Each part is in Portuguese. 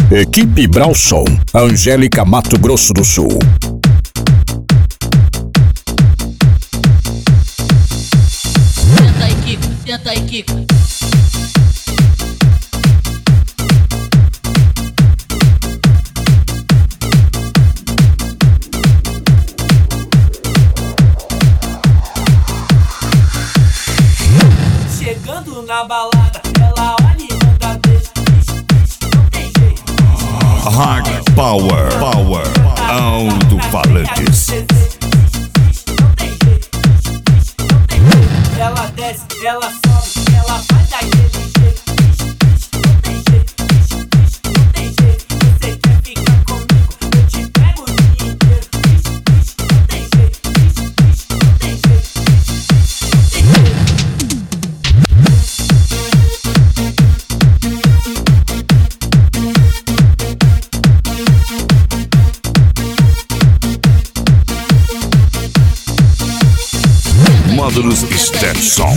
Equipe Brauson, Angélica, Mato Grosso do Sul. Senta aí, Kiko, senta aí, Kiko. Chegando na balada, ela olha e manda beijo. Não tem jeito. Hard Power, Alto-Falantes. Não tem jeito. Ela desce, ela sobe, ela faz daquele jeito. Não tem jeito. Não tem jeito. Você quer ficar comigo? Eu te pego o dia inteiro. Não tem jeito. Não tem jeito. Módulos Stetson.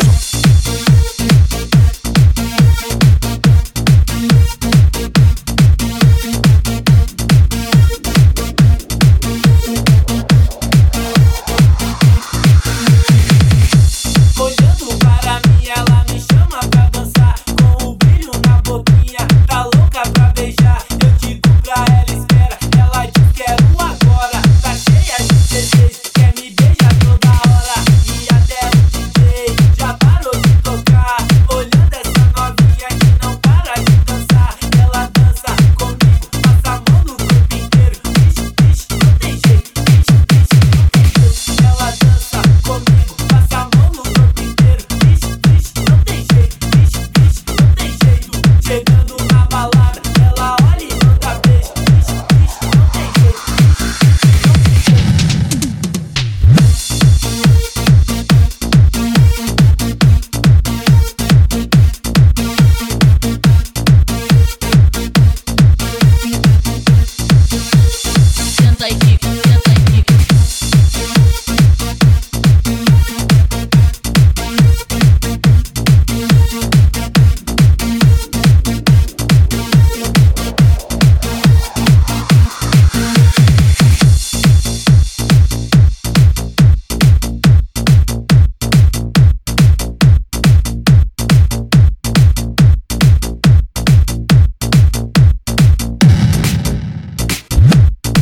Olhando para mim, ela me chama pra dançar. Com o brilho na boquinha, tá louca pra beijar. Eu digo pra ela, espera. Ela diz quero agora. Tá cheia de desejo, quer me beijar toda hora. E até o DJ já parou de tocar. Olhando essa novinha que não para de dançar. Ela dança comigo, passa a mão no corpo inteiro. Não tem jeito, não tem jeito. Ela dança comigo, passa a mão no corpo inteiro. Não tem jeito, não tem jeito. Chegando na balada, ela olha e manda beijo. Não tem jeito, Senta aí, Kiko, senta aí, Kiko.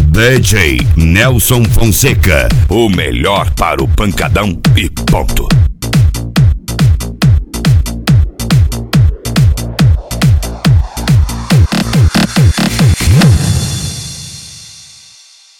DJ Nelson Fonseca, o melhor para o pancadão e ponto.